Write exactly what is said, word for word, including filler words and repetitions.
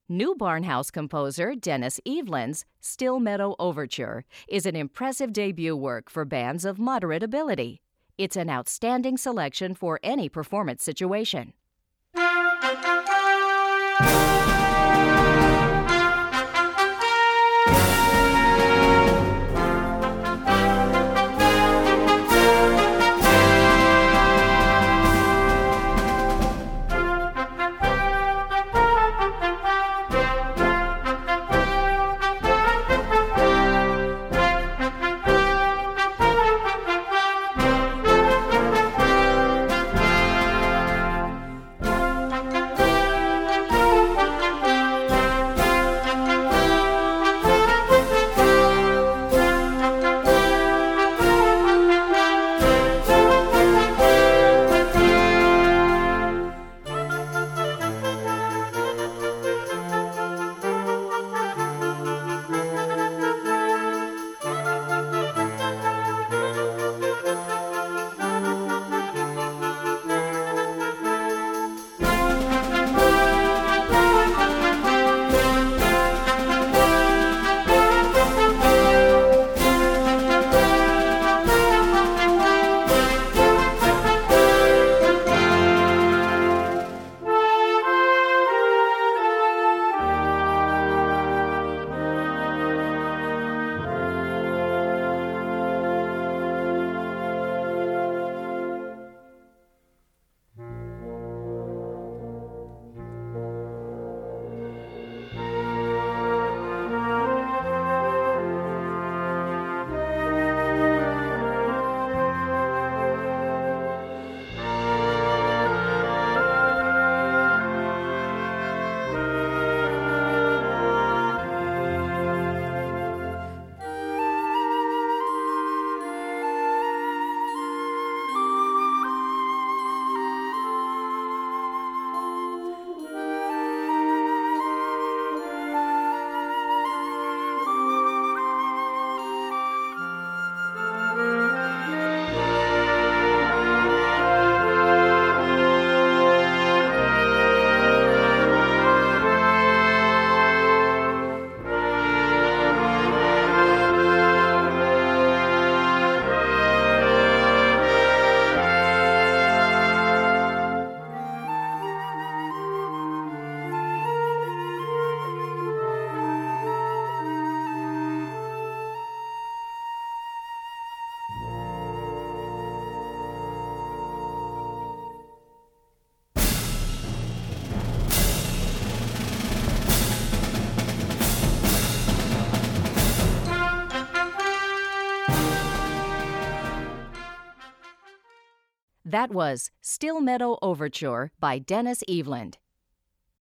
New Barnhouse composer Dennis Eveland's Still Meadow Overture is an impressive debut work for bands of moderate ability. It's an outstanding selection for any performance situation. That was Still Meadow Overture by Dennis Eveland.